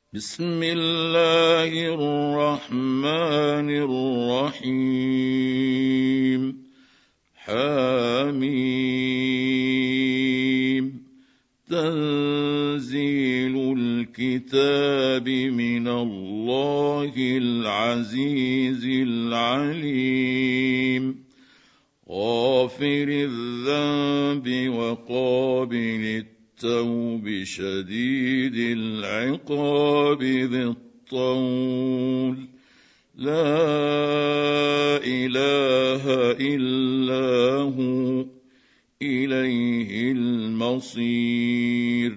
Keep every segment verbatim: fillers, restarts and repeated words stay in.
بسم الله الرحمن الرحيم حميم تنزيل الكتاب من الله العزيز العليم غافر الذنب وقابل التوب شديد العقاب ذي الطول لا إله إلا هو إليه المصير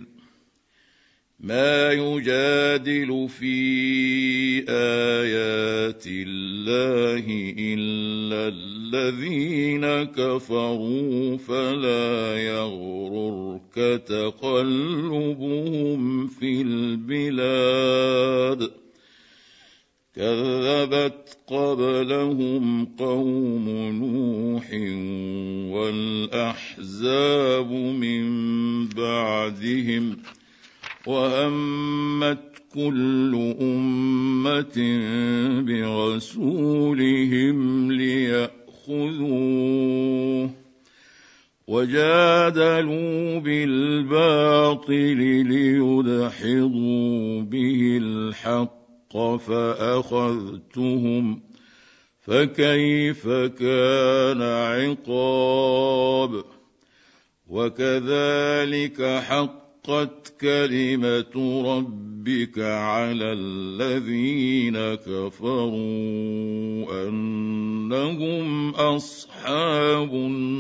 ما يجادل في آيات الله إلا الذين كفروا فلا يغررك تقلبهم في البلاد كذبت قبلهم قوم نوح والأحزاب من بعدهم وهمت كل أمة برسولهم ليأخذوه وجادلوا بالباطل ليدحضوا به الحق فأخذتهم فكيف كان عقاب وكذلك حق حقت كلمة ربك على الذين كفروا أنهم أصحاب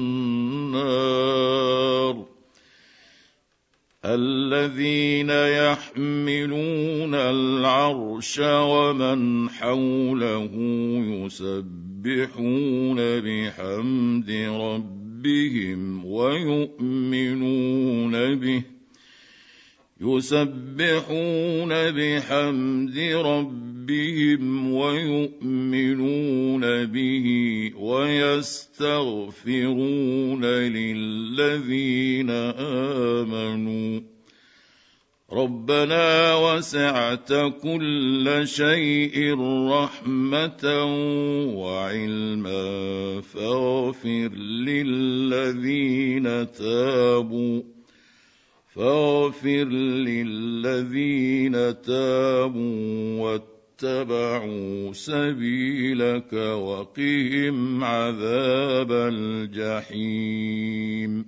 النار الذين يحملون العرش ومن حوله يسبحون بحمد ربهم ويؤمنون به يسبحون بحمد ربهم ويؤمنون به ويستغفرون للذين آمنوا ربنا وسعت كل شيء رحمة وعلما فاغفر للذين تابوا فاغفر للذين تابوا واتبعوا سبيلك وقهم عذاب الجحيم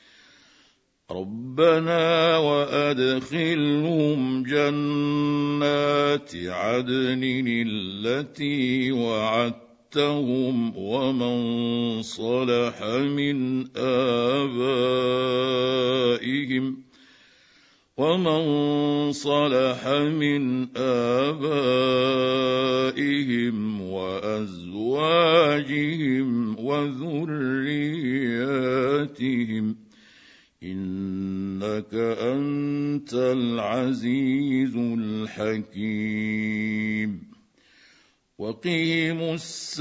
ربنا وأدخلهم جنات عدن التي وعدتهم ومن صلح من آبائهم ومن صلح من آبائهم وأزواجهم وذرياتهم إنك أنت العزيز الحكيم وقهم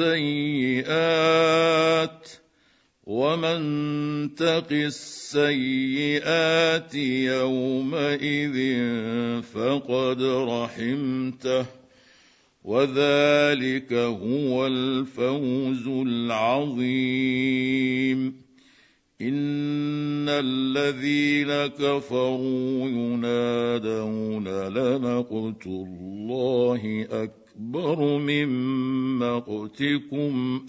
السيئات ومن تق السيئات يومئذ فقد رحمته وذلك هو الفوز العظيم إن الذين كفروا ينادون لمقت الله أكبر من مقتكم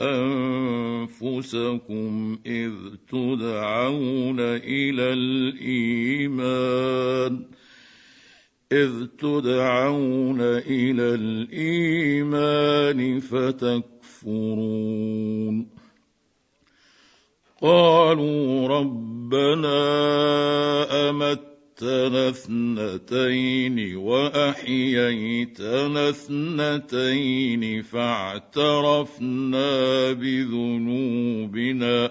أنفسكم إذ تدعون إلى الإيمان إذ تدعون إلى الإيمان فتكفرون قالوا ربنا أمتنا اثنتين وأحييتنا اثنتين فاعترفنا بذنوبنا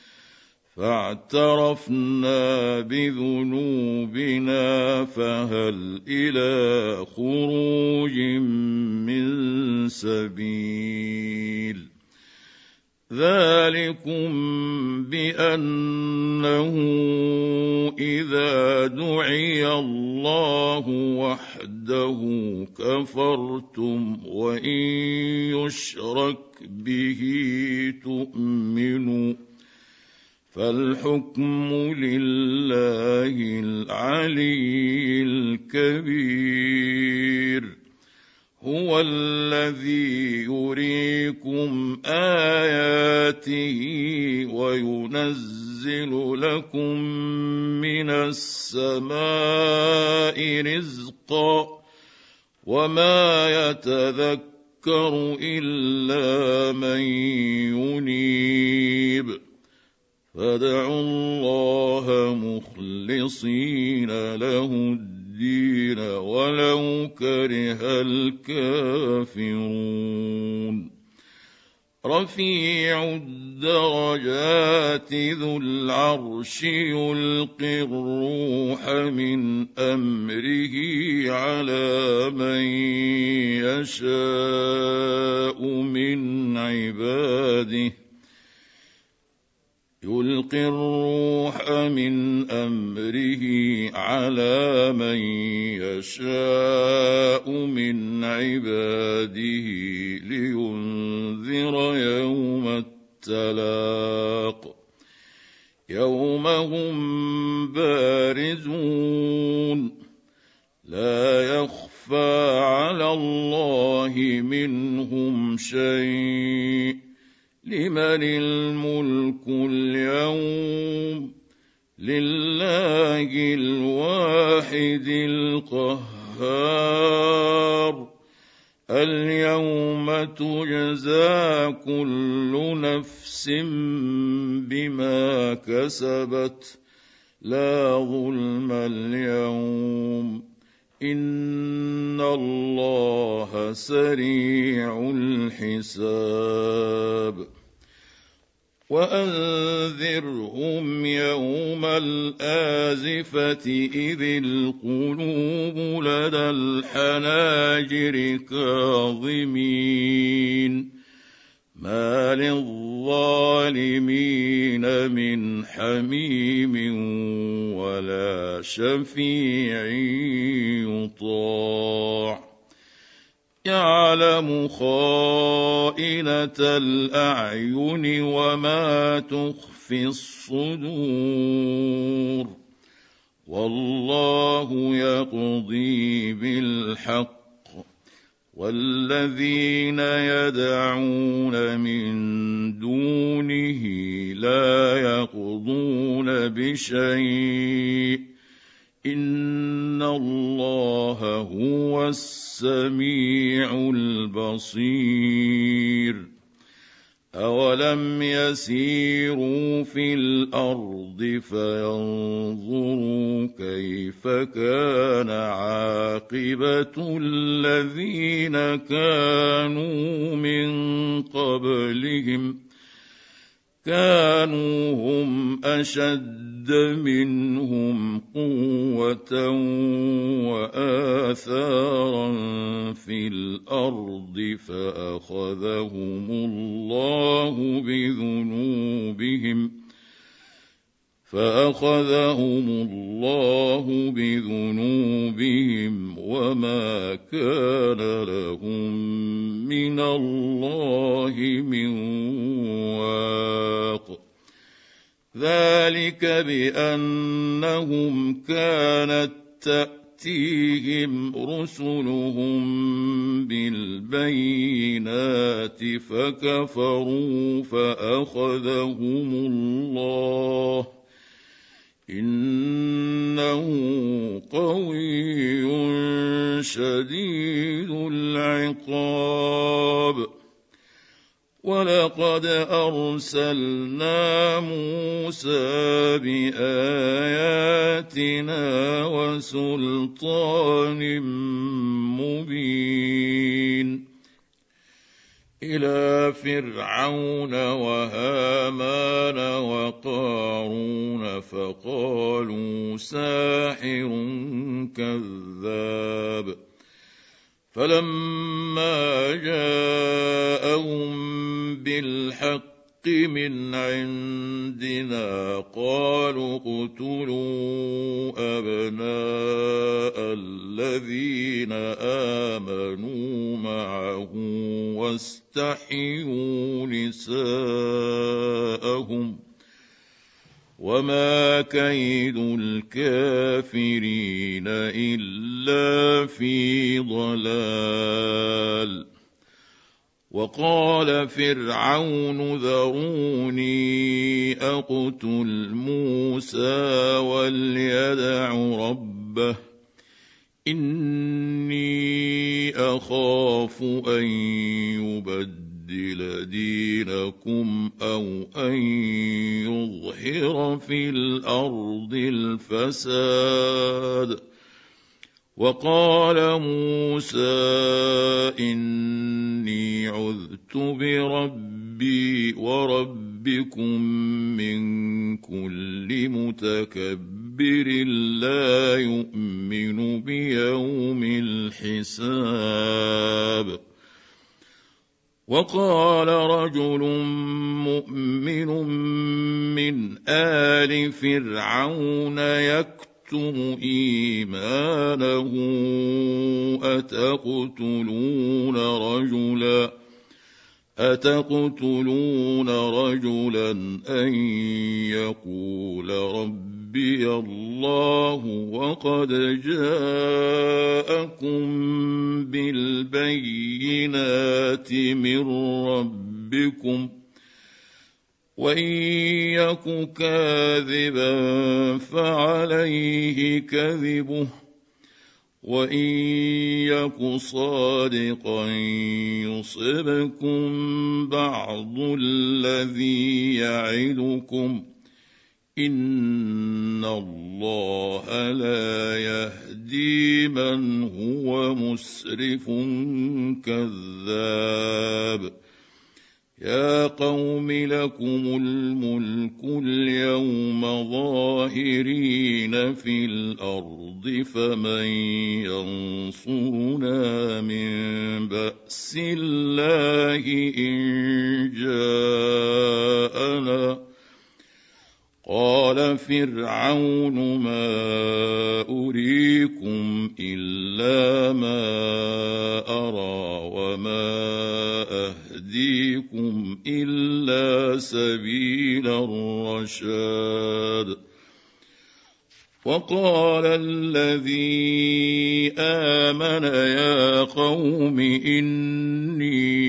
فاعترفنا بذنوبنا فهل إلى خروج من سبيل ذلكم بأنه إذا دعي الله وحده كفرتم وإن يشرك به تؤمنوا فالحكم لله العلي الكبير هو الذي يريكم آياته وينزل لكم من السماء رزقا وما يتذكر إلا من ينيب فادعوا الله مخلصين له الدين ولو كره الكافرون رفيع الدرجات ذو العرش يلقي الروح من أمره على من يشاء من عباده يلقي الروح من أمره على من يشاء من عباده لينذر يوم التلاق يوم هم بارزون لا يخفى على الله منهم شيء لمن الملك اليوم لله الواحد القهار اليوم تجزى كل نفس بما كسبت لا ظلم اليوم إن الله سريع الحساب وأنذرهم يوم الآزفة إذ القلوب لدى الحناجر كاظمين ما للظالمين من حميم ولا شفيع يطاع يعلم خائنة الأعين وما تخفي الصدور والله يقضي بالحق والذين يدعون من دونه لا يقضون بشيء إن الله هو السميع البصير أولم يسيروا في الأرض فينظروا كيف كان عاقبة الذين كانوا من قبلهم كانوا هم أشد منهم قوة وآثارا في الأرض فأخذهم الله بذنوبهم فأخذهم الله بذنوبهم وما كان لهم من الله من واق ذلك بأنهم كانت تأتيهم رسلهم بالبينات فكفروا فأخذهم الله إنه قوي شديد العقاب ولقد أرسلنا موسى بآياتنا وسلطان مبين إلى فرعون وهامان وقارون فقالوا ساحر كذاب فلما جاءهم بالحق من عندنا قالوا اقتلوا أبناء الذين آمنوا معه واستحيوا نساءهم وما كيد الكافرين إلا في ضلال. وقال فرعون ذروني أقتل موسى وليدع ربه إني أخاف أن يبدل دينكم أو أن يظهر في الأرض الفساد. وقال موسى إني عذت بربي وربكم من كل متكبر لا يؤمن بيوم الحساب. وقال رجل مؤمن من آل فرعون يكتم إيمانه أتقتلون رجلا أتقتلون رجلا أن يقول ربي الله وقد جاءكم بالبينات من ربكم وإن يك كاذبا فعليه كذبه وإن يك صادقا يصبكم بعض الذي يعدكم إن الله لا يهدي من هو مسرف كذاب. يا قوم لكم الملك اليوم ظاهرين في الأرض فمن ينصرنا من بأس الله إن جاءنا. قال فرعون ما أريكم إلا ما أرى وما أهديكم إلا سبيل الرشاد. وقال الذي آمن يا قوم إني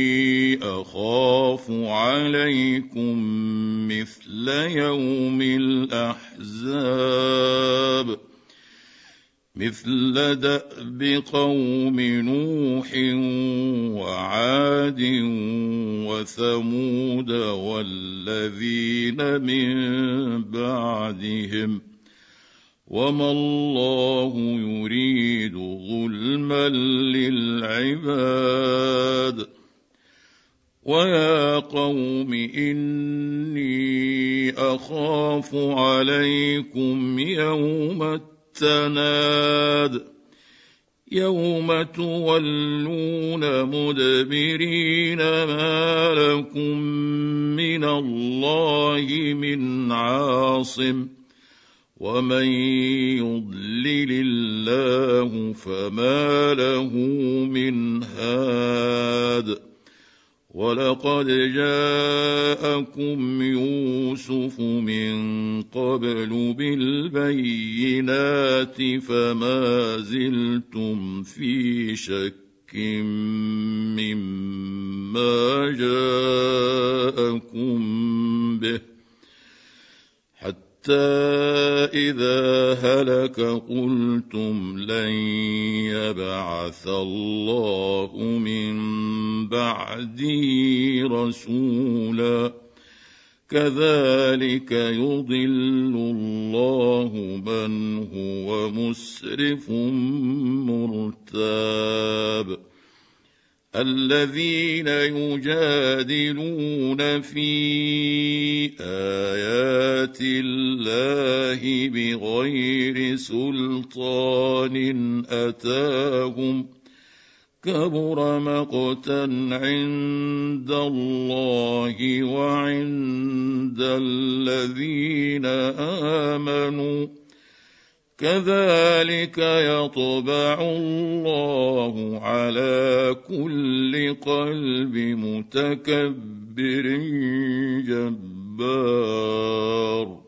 أخاف عليكم مثل يوم الأحزاب مثل دأب قوم نوح وعاد وثمود والذين من بعدهم وما الله يريد ظلما للعباد. ويا قوم إني أخاف عليكم يوم التناد يوم تولون مدبرين ما لكم من الله من عاصم ومن يضلل الله فما له من هاد. ولقد جاءكم يوسف من قبل بالبينات فما زلتم في شك مما جاءكم به حتى إذا هلك قلتم لن يبعث الله من بعده رسولا كذلك يضل الله من هو مسرف مرتاب. الذين يجادلون في آيات الله بغير سلطان أتاهم كبر مقتا عند الله وعند الذين آمنوا كذلك يطبع الله على كل قلب متكبر جبار.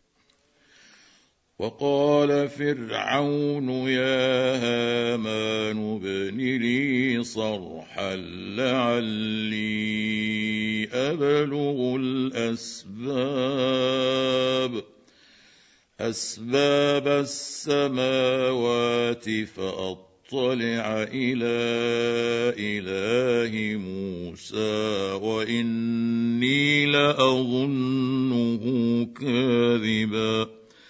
وقال فرعون يا هامان ابن لي صرحا لعلي أبلغ الأسباب أسباب السماوات فأطلع إلى إله موسى وإني لأظنه كاذبا.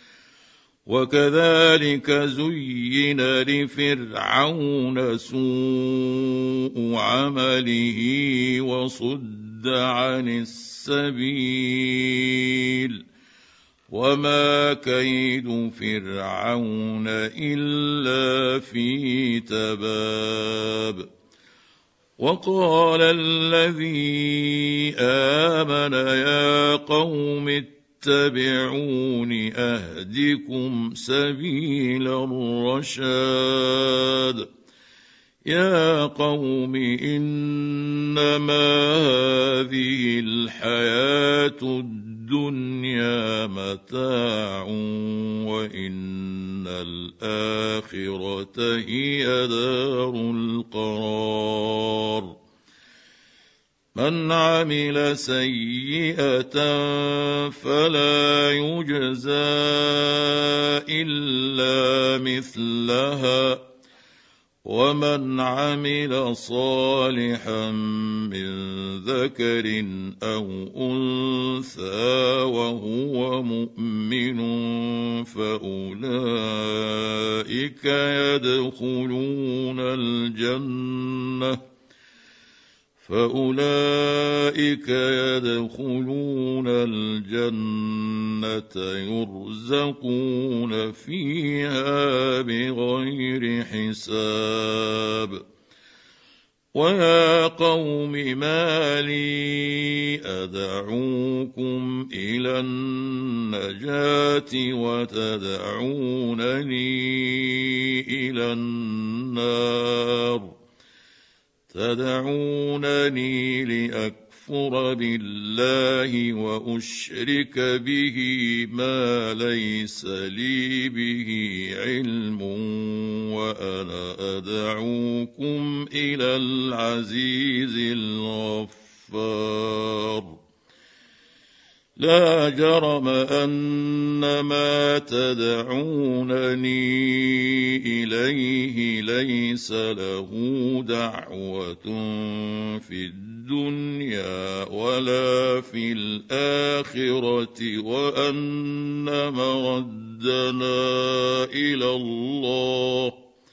وكذلك زين لفرعون سوء عمله وصد عن السبيل وما كيد فرعون إلا في تباب. وقال الذي آمن يا قوم اتبعون أهدكم سبيل الرشاد. يا قوم إنما هذه الحياة الدنيا متاع وإن الآخرة هي دار القرار. من عمل سيئة فلا يجزى إلا مثلها ومن عمل صالحا من ذكر أو أنثى وهو مؤمن فأولئك يدخلون الجنة فأولئك يدخلون الجنة يرزقون فيها بغير حساب. ويا قوم ما لي أدعوكم إلى النجاة وتدعونني إلى النار تدعونني لأكفر بالله وأشرك به ما ليس لي به علم وأنا أدعوكم إلى العزيز الغفار. لا جرم أن ما تدعونني إليه ليس له دعوة في الدنيا ولا في الآخرة وأن مردنا إلى الله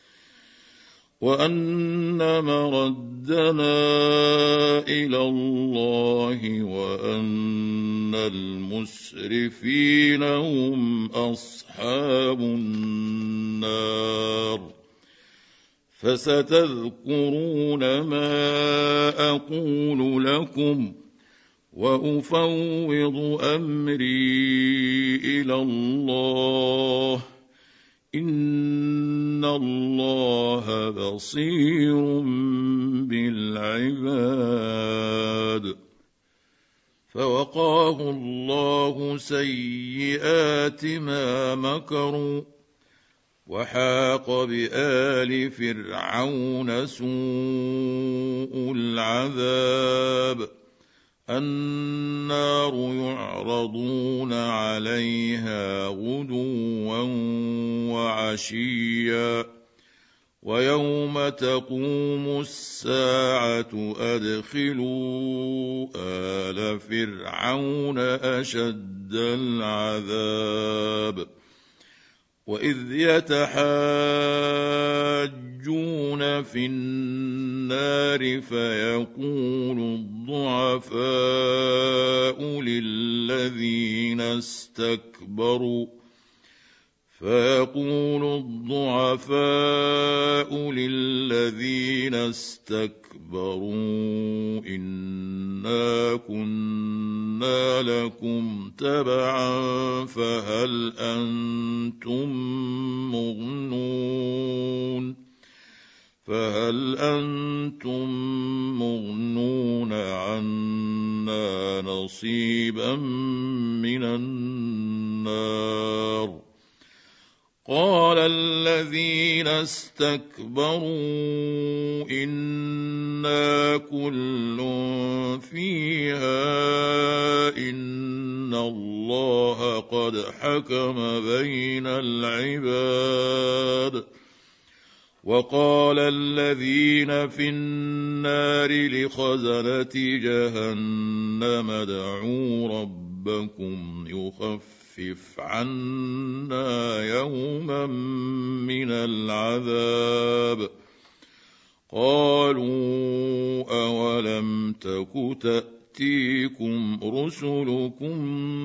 وأن مردنا إلى الله وأن المسرفين هم أصحاب النار. فستذكرون ما أقول لكم وأفوض أمري إلى الله إن الله بصير بالعباد. فوقاه الله سيئات ما مكروا وحاق بآل فرعون سوء العذاب. النار يعرضون عليها غدوا وعشيا ويوم تقوم الساعة أدخلوا آل فرعون أشد العذاب. وإذ يتحاجون في النار فيقول الضعفاء للذين استكبروا فيقول الضعفاء للذين الذين استكبروا إنا كنا لكم تبعا فهل أنتم مغنون فهل أنتم مغنون عنا نصيبا من النار قال الذين استكبروا إنا كل فيها إن الله قد حكم بين العباد وقال الذين في النار لخزنة جهنم ادعوا ربكم يخفف عنا يوما من العذاب قالوا أولم تك تأتيكم رسلكم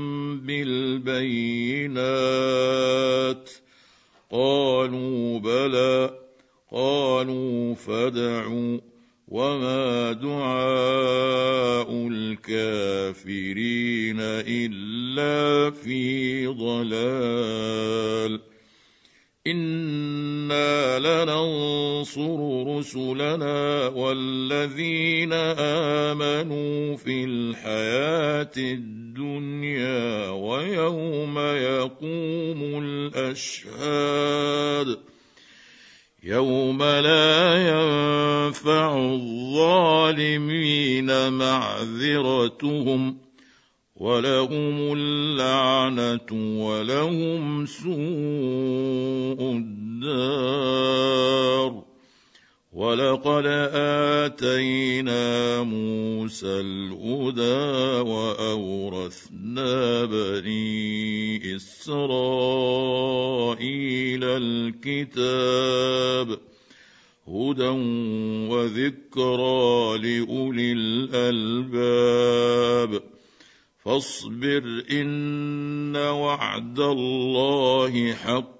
بالبينات قالوا بلى قالوا فادعوا وما دعاء الكافرين إلا في ضلال إنا لننصر رسلنا والذين آمنوا في الحياة الدنيا ويوم يقوم الأشهاد يوم لا ينفع الظالمين معذرتهم ولهم اللعنة ولهم سوء الدار ولقد آتينا موسى الهدى وأورثنا بني إسرائيل الكتاب هدى وذكرى لأولي الألباب فاصبر إن وعد الله حق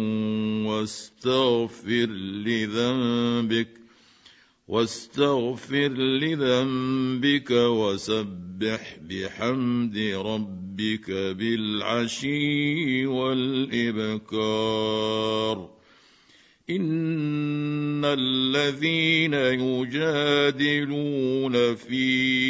واستغفر لذنبك واستغفر لذنبك وسبح بحمد ربك بالعشي والإبكار إن الذين يجادلون في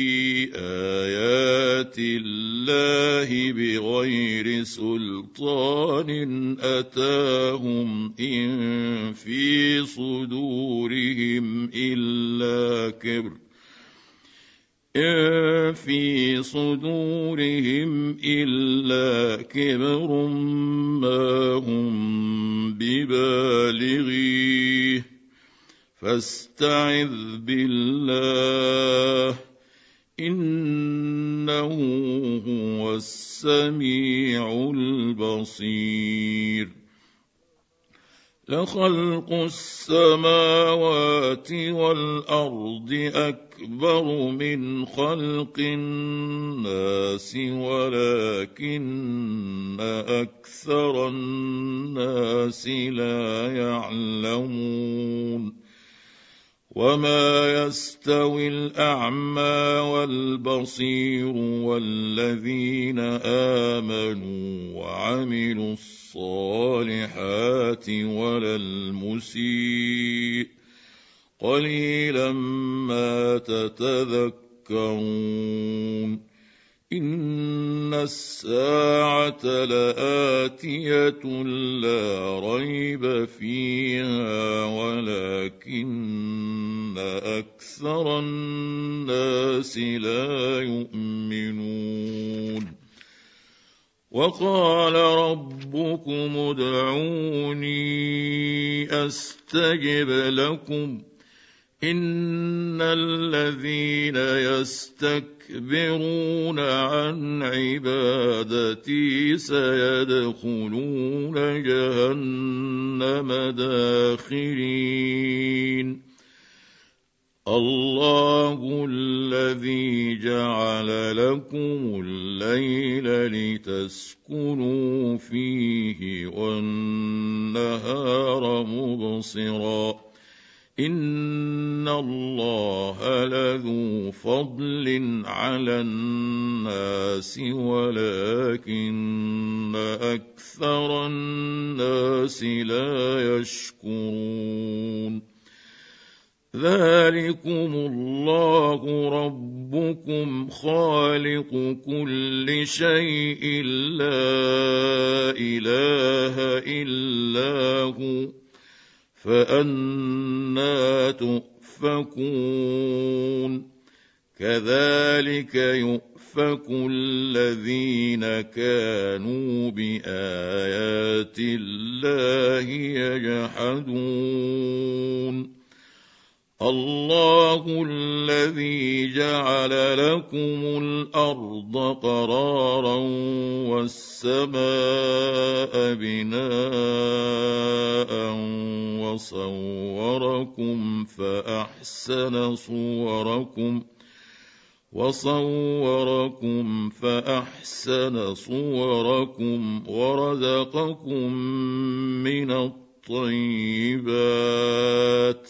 آيات الله بغير سلطان أتاهم إن في صدورهم إلا كبر إن في صدورهم إلا كبر ما هم ببالغيه فاستعذ بالله إنه هو السميع البصير لخلق السماوات والأرض أكبر من خلق الناس ولكن أكثر الناس لا يعلمون وما يستوي الأعمى والبصير والذين آمنوا وعملوا الصالحات ولا المسيء قليلا ما تتذكرون إن الساعة لآتية لا ريب فيها ولكن أكثر الناس لا يؤمنون وقال ربكم ادعوني أستجب لكم إن الذين يستكبرون عن عبادتي سيدخلون جهنم داخرين الله الذي جعل لكم الليل لتسكنوا فيه والنهار مبصرا إن الله لذو فضل على الناس ولكن أكثر الناس لا يشكرون ذلكم الله ربكم خالق كل شيء لا إله إلا هو فأنى تؤفكون كذلك يؤفك الذين كانوا بآيات الله يجحدون الله الذي جعل لكم الأرض قرارا والسماء بناء وصوركم فأحسن صوركم وصوركم فأحسن صوركم ورزقكم من الطيبات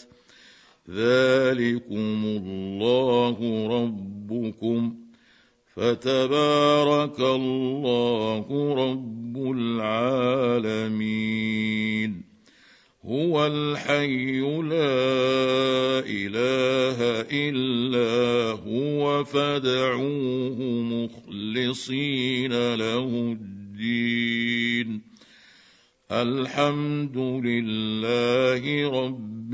ذلكم الله ربكم فتبارك الله رب العالمين هو الحي لا إله إلا هو فادعوه مخلصين له الدين الحمد لله رب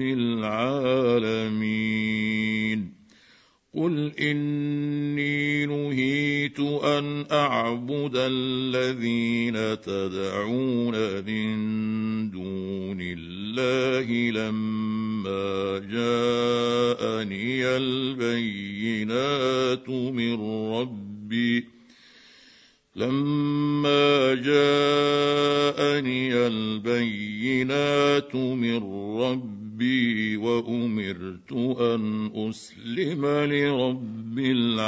العالمين قل إني نهيت أن أعبد الذين تدعون من دون الله لما جاءني البينات من ربي لما جاءني البينات من ربي وأمرت أن أسلم لرب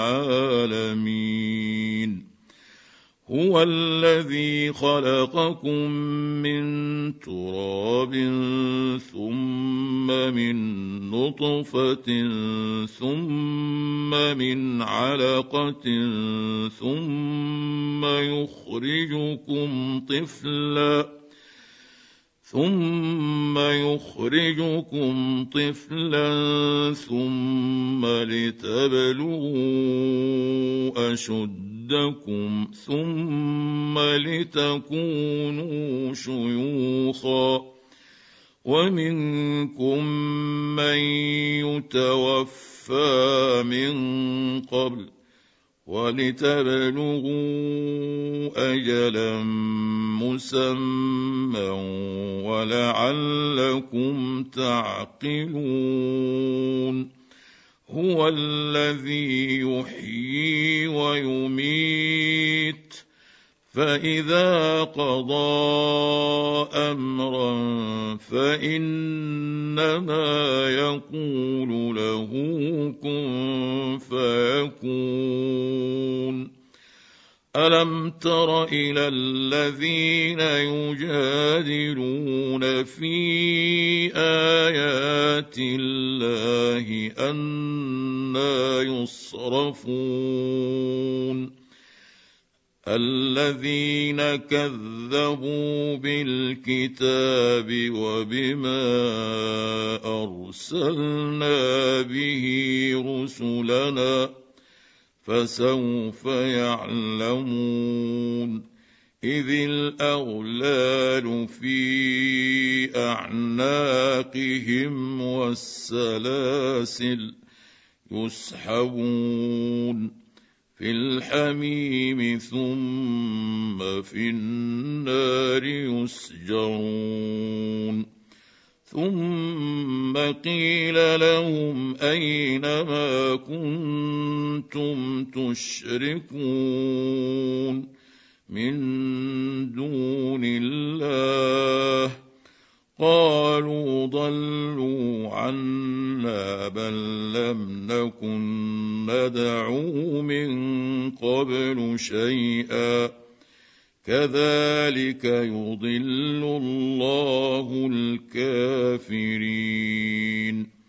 العالمين هو الذي خلقكم من تراب ثم من نطفة ثم من علقة ثم يخرجكم طفلا ثم يخرجكم طفلا ثم لتبلغوا أشدكم ثم لتكونوا شيوخا ومنكم من يتوفى من قبل ولتبلغوا أجلا مسمى ولعلكم تعقلون هو الذي يحيي ويميت فإذا قضى أمرا فإنما يقول له كن فيكون ألم تر إلى الذين يجادلون في آيات الله أنى يصرفون الذين كذبوا بالكتاب وبما أرسلنا به رسلنا فسوف يعلمون إذ الأغلال في أعناقهم والسلاسل يسحبون في الحميم ثم في النار يسجرون ثم قيل لهم أين ما كنتم تشركون من دون الله قالوا ضلوا عنا بل لم نكن ندعو من قبل شيئا كذلك يضل الله الكافرين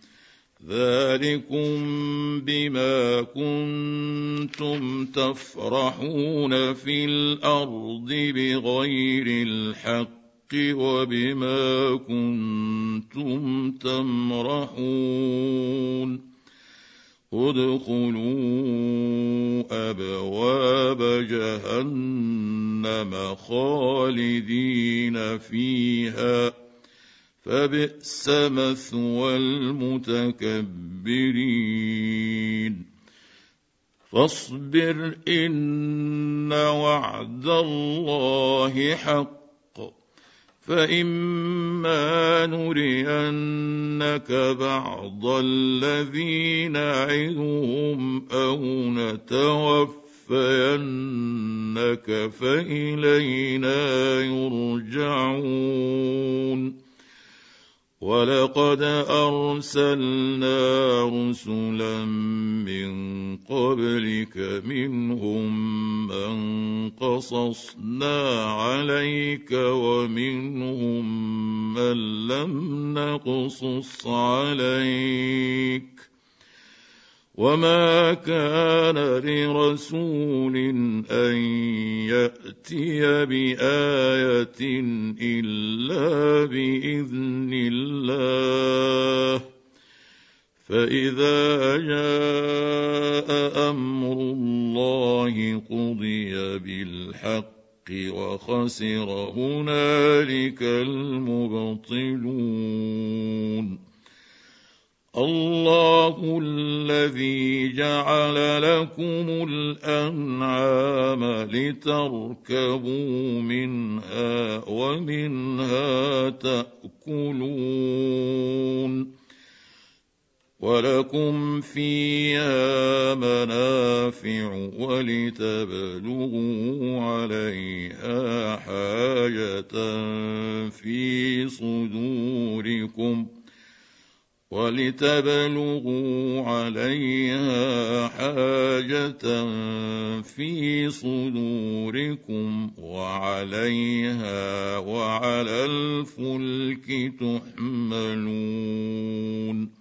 ذلكم بما كنتم تفرحون في الأرض بغير الحق وبما كنتم تمرحون ادخلوا أبواب جهنم خالدين فيها فبئس مثوى المتكبرين فاصبر إن وعد الله حق فإما نرينك بعض الذي نعدهم أو نتوفينك فإلينا يرجعون ولقد أرسلنا رسلا من قبلك منهم من قصصنا عليك ومنهم من لم نقصص عليك وما كان لرسول أن يأتي بآية إلا بإذن الله فإذا جاء أمر الله قضي بالحق وخسر هنالك المبطلون الله الذي جعل لكم الأنعام لتركبوا منها ومنها تأكلون ولكم فيها منافع ولتبلغوا عليها حاجة في صدوركم ولتبلغوا عليها حاجة في صدوركم وعليها وعلى الفلك تحملون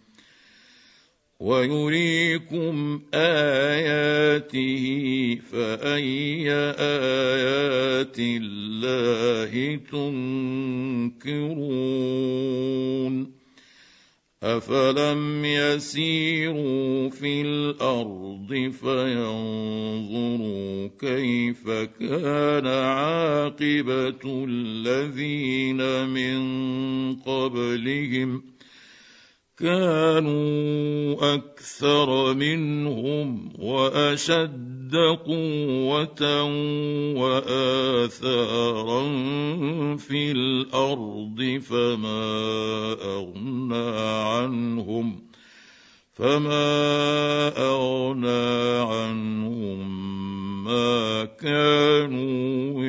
ويريكم آياته فأي آيات الله تنكرون أفلم يسيروا في الأرض فينظروا كيف كان عاقبة الذين من قبلهم كانوا أكثر منهم وأشد قوة وآثارا في الأرض فما أغنى عنهم فما أغنى عنهم ما كانوا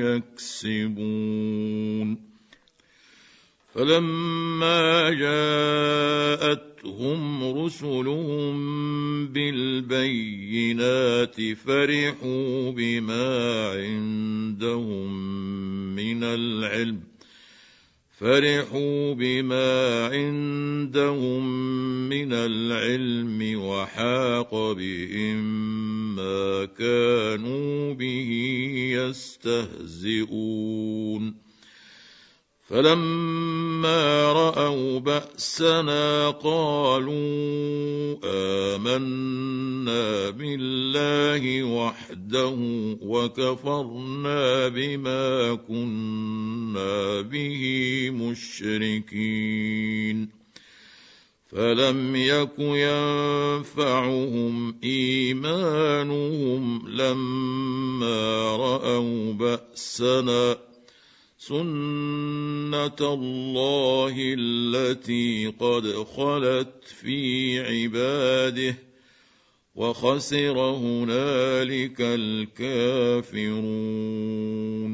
يكسبون فلما جاءتهم رسلهم بالبينات فرحوا بما عندهم من العلم فرحوا بما عندهم من العلم وحاق بهم ما كانوا به يستهزئون فلما رأوا بأسنا قالوا آمنا بالله وحده وكفرنا بما كنا به مشركين فلم يك ينفعهم إيمانهم لما رأوا بأسنا سنة الله التي قد خلت في عباده وخسر هنالك الكافرون